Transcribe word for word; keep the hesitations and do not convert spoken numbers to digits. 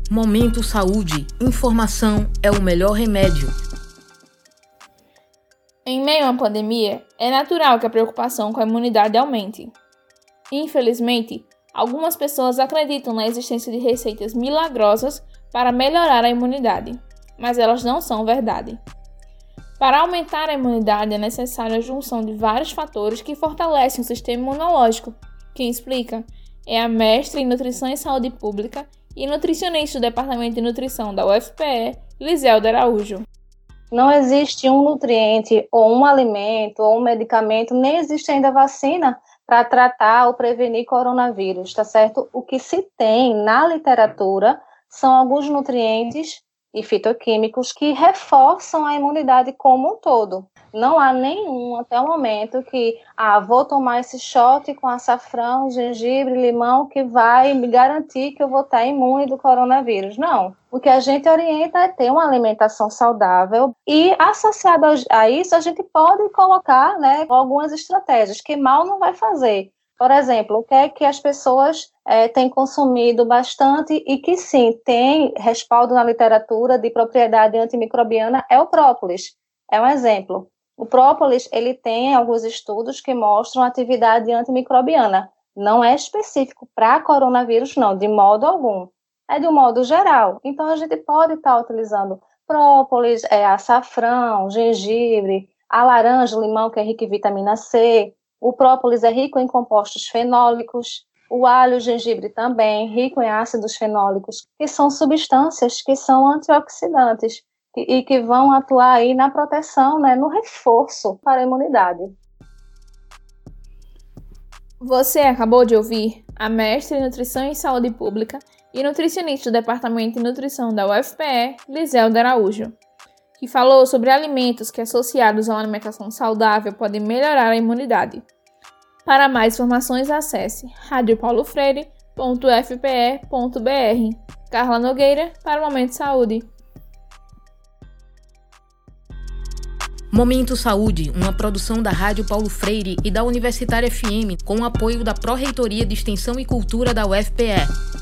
Momento Saúde. Informação é o melhor remédio. Em meio à pandemia, é natural que a preocupação com a imunidade aumente. Infelizmente, algumas pessoas acreditam na existência de receitas milagrosas para melhorar a imunidade, mas elas não são verdade. Para aumentar a imunidade é necessária a junção de vários fatores que fortalecem o sistema imunológico. Quem explica é a mestre em Nutrição e Saúde Pública e nutricionista do Departamento de Nutrição da U F P E, Liselda Araújo. Não existe um nutriente ou um alimento ou um medicamento, nem existe ainda vacina para tratar ou prevenir coronavírus, tá certo? O que se tem na literatura são alguns nutrientes e fitoquímicos que reforçam a imunidade como um todo. Não há nenhum até o momento que, ah, vou tomar esse shot com açafrão, gengibre, limão, que vai me garantir que eu vou estar imune do coronavírus. Não. O que a gente orienta é ter uma alimentação saudável e, associado a isso, a gente pode colocar, né, algumas estratégias que mal não vai fazer. Por exemplo, o que é que as pessoas é, têm consumido bastante e que, sim, tem respaldo na literatura de propriedade antimicrobiana é o própolis. É um exemplo. O própolis, ele tem alguns estudos que mostram atividade antimicrobiana. Não é específico para coronavírus, não, de modo algum. É de um modo geral. Então, a gente pode estar utilizando própolis, é, açafrão, gengibre, a laranja, o limão, que é rico em vitamina C. O própolis é rico em compostos fenólicos. O alho e o gengibre também, rico em ácidos fenólicos, que são substâncias que são antioxidantes e que vão atuar aí na proteção, né, no reforço para a imunidade. Você acabou de ouvir a mestre em Nutrição e Saúde Pública e nutricionista do Departamento de Nutrição da U F P E, Liselda Araújo, que falou sobre alimentos que, associados a uma alimentação saudável, podem melhorar a imunidade. Para mais informações, acesse rádio paulo freire ponto u f p e ponto b r. Carla Nogueira, para o Momento Saúde. Momento Saúde, uma produção da Rádio Paulo Freire e da Universitária F M, com o apoio da Pró-Reitoria de Extensão e Cultura da U F P E.